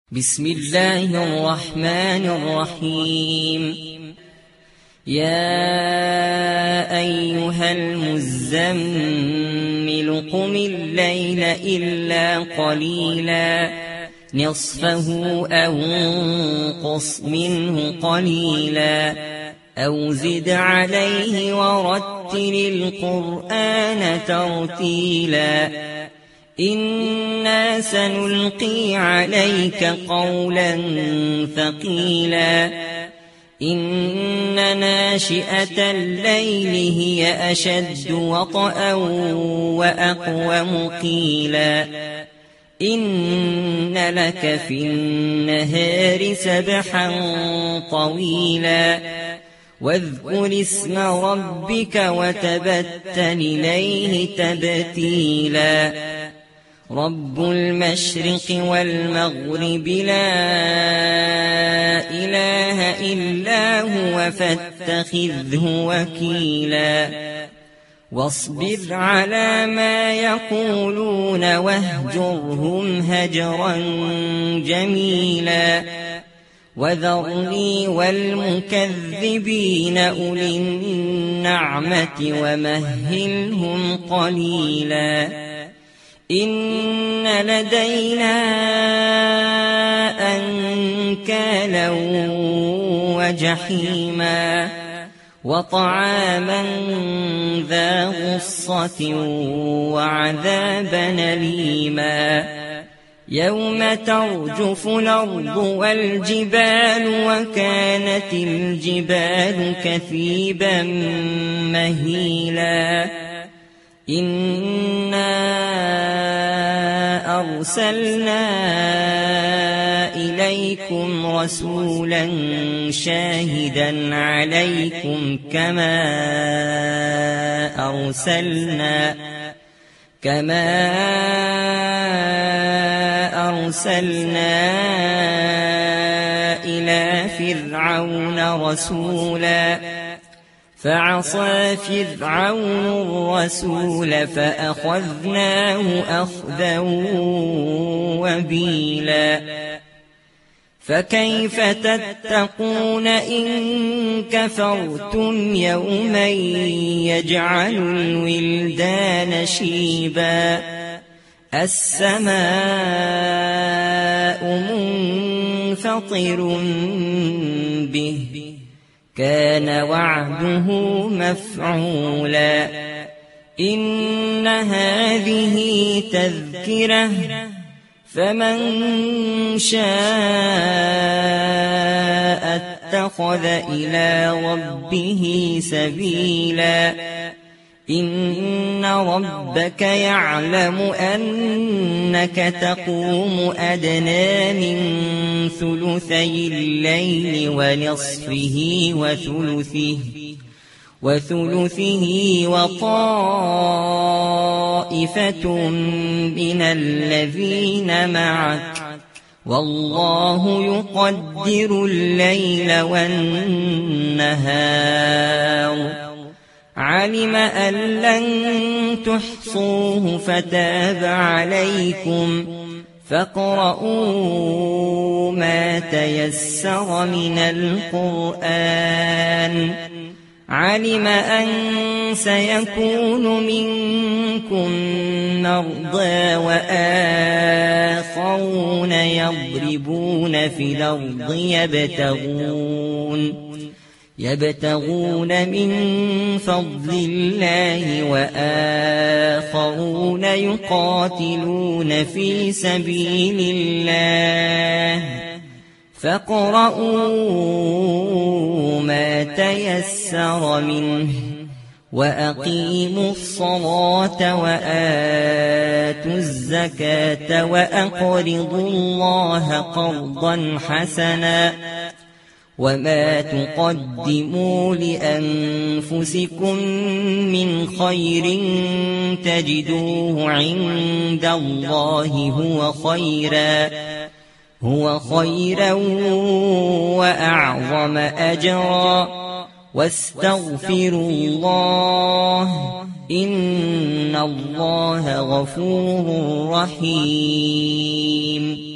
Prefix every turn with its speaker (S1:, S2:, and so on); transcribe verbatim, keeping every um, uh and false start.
S1: بسم الله الرحمن الرحيم. يا أيها المزمل قم الليل إلا قليلا نصفه أو انقص منه قليلا أو زد عليه ورتل القرآن ترتيلا إنا سنلقي عليك قولا ثقيلا إن ناشئة الليل هي أشد وطئا وأقوم قيلا إن لك في النهار سبحا طويلا واذكر اسم ربك وتبتل إليه تبتيلا رب المشرق والمغرب لا إله إلا هو فاتخذه وكيلا واصبر على ما يقولون واهجرهم هجرا جميلا وذرني والمكذبين أولي النعمة ومهلهم قليلا إن لدينا أنكالا وجحيما وطعاما ذا غصة وعذابا أليما يوم ترجف الأرض والجبال وكانت الجبال كثيبا مهيلا إنا أرسلنا إليكم رسولا شاهدا عليكم كما أرسلنا كما أرسلنا إلى فرعون رسولا فعصى فرعون الرسول فأخذناه أخذا وبيلا فكيف تتقون إن كفرتم يوما يجعل الولدان شيبا السماء منفطر به كان وعده مفعولا إن هذه تذكرة فمن شاء اتخذ إلى ربه سبيلا إن ربك يعلم أنك تقوم أدنى من ثلثي الليل ونصفه وثلثه وثلثه وطائفة من الذين معك والله يقدر الليل والنهار علم أن لن تحصوه فتاب عليكم فاقرؤوا ما تيسر من القرآن علم أن سيكون منكم مرضى وآخرون يضربون في الأرض يبتغون يبتغون من فضل الله وآخرون يقاتلون في سبيل الله فاقرؤوا ما تيسر منه وأقيموا الصلاة وآتوا الزكاة وأقرضوا الله قرضا حسنا وما تقدموا لأنفسكم من خير تجدوه عند الله هو خيرا هو خيرا وأعظم أجرا واستغفروا الله إن الله غفور رحيم.